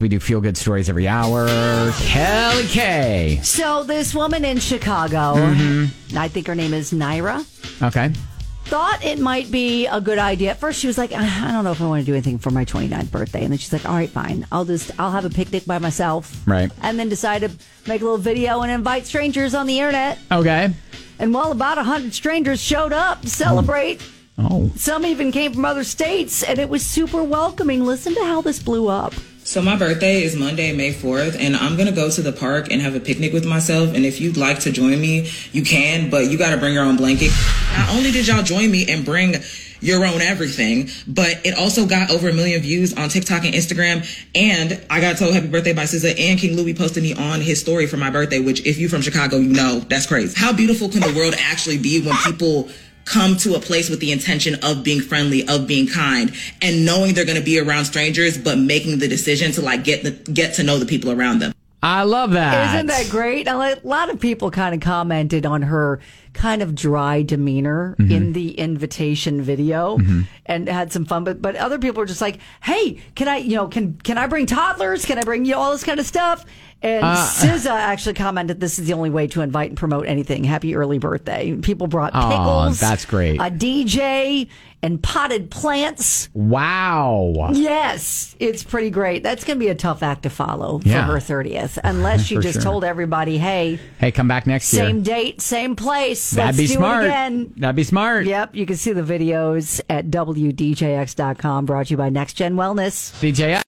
We do feel-good stories every hour. Kelly K. So this woman in Chicago, I think her name is Naira, Okay. thought it might be a good idea. At first, she was like, I don't know if I want to do anything for my 29th birthday. And then she's like, all right, fine. I'll have a picnic by myself. Right. And then decide to make a little video and invite strangers on the internet. Okay. And about 100 strangers showed up to celebrate. Oh. Some even came from other states, and it was super welcoming. Listen to how this blew up. So my birthday is Monday, May 4th, and I'm going to go to the park and have a picnic with myself. And if you'd like to join me, you can, but you got to bring your own blanket. Not only did y'all join me and bring your own everything, but it also got over 1 million views on TikTok and Instagram. And I got told happy birthday by SZA, and King Louis posted me on his story for my birthday, which if you're from Chicago, you know that's crazy. How beautiful can the world actually be when people come to a place with the intention of being friendly, of being kind, and knowing they're going to be around strangers, but making the decision to get to know the people around them. I love that. Isn't that great? A lot of people kind of commented on her kind of dry demeanor in the invitation video and had some fun. But other people were just like, hey, can I bring toddlers? Can I bring all this kind of stuff? And SZA actually commented, this is the only way to invite and promote anything. Happy early birthday. People brought pickles. That's great. A DJ and potted plants. Wow. Yes, it's pretty great. That's going to be a tough act to follow for her 30th. Unless she just told everybody, hey, come back next year. Same date, same place. That'd Let's be do smart. it again. That'd be smart. Yep, you can see the videos at WDJX.com, brought to you by Next Gen Wellness. DJX.